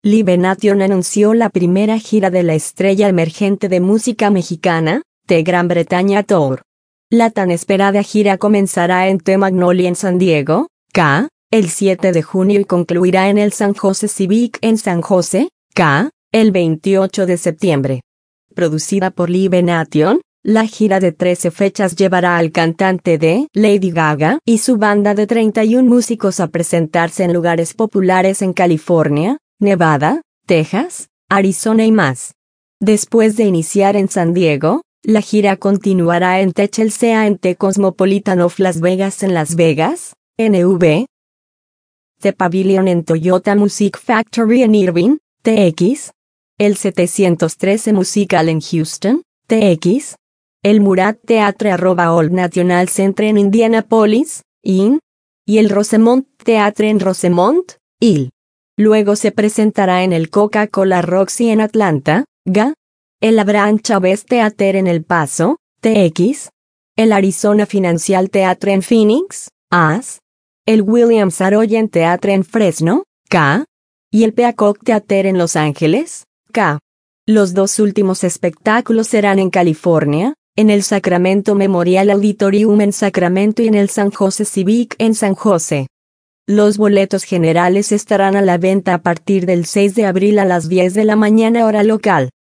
Live Nation anunció la primera gira de la estrella emergente de música mexicana, The Gran Bretaña Tour. La tan esperada gira comenzará en The Magnolia en San Diego, CA, el 7 de junio y concluirá en el San Jose Civic en San Jose, CA, el 28 de septiembre. Producida por Live Nation, la gira de 13 fechas llevará al cantante de Lady Gaga y su banda de 31 músicos a presentarse en lugares populares en California, Nevada, Texas, Arizona y más. Después de iniciar en San Diego, la gira continuará en The Chelsea en The Cosmopolitan of Las Vegas en Las Vegas, NV. The Pavilion en Toyota Music Factory en Irving, TX. El 713 Musical en Houston, TX. El Murat Theatre @Old National Centre en Indianapolis, IN. Y el Rosemont Theatre en Rosemont, IL. Luego se presentará en el Coca-Cola Roxy en Atlanta, GA. El Abraham Chávez Theatre en El Paso, TX. El Arizona Financial Theatre en Phoenix, AS. El Williams Saroyan Theatre en Fresno, CA. Y el Peacock Theatre en Los Ángeles, CA. Los dos últimos espectáculos serán en California, en el Sacramento Memorial Auditorium en Sacramento y en el San Jose Civic en San Jose. Los boletos generales estarán a la venta a partir del 6 de abril a las 10 de la mañana hora local.